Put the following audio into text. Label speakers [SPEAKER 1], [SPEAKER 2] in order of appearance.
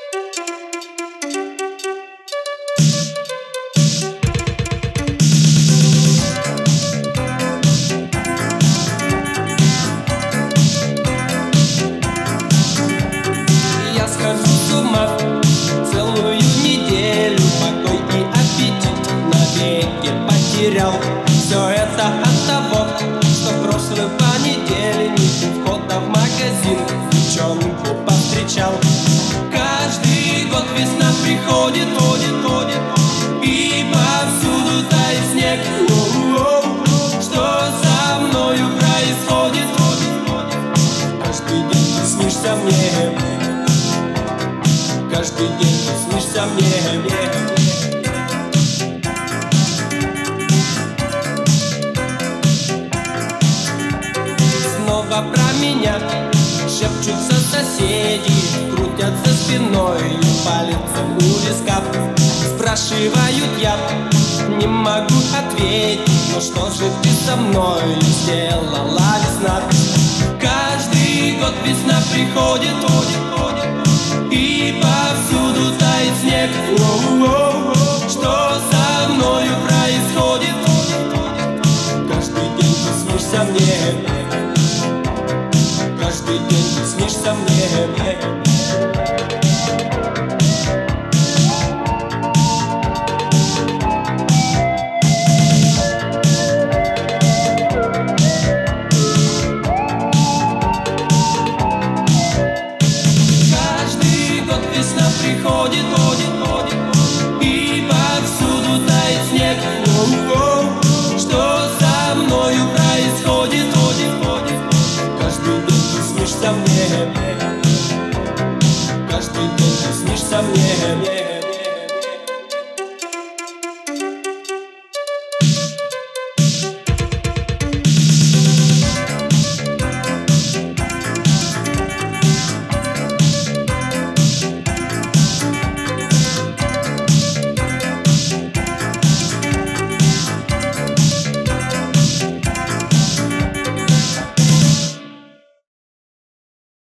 [SPEAKER 1] Я схожу с ума целую неделю, покой и аппетит навеки потерял. Все это от того, что в прошлый понедельник у входа в магазин девчонку повстречал. Каждый год весна приходит, и повсюду тает снег. Что со мною происходит? Каждый день ты снишься мне, каждый день ты снишься мне. Снова про меня шепчутся соседи, крутят за спиной пальцем у виска. Спрашивают я, не могу ответить, но что же ты со мной сделала, весна? Каждый год весна приходит, и повсюду тает снег. Что со мною происходит? Каждый день ты снишься мне, каждый день ты снишься мне. Приходит, и повсюду тает снег. Что со мною происходит? Каждый день ты снишься мне, каждый день ты снишься мне.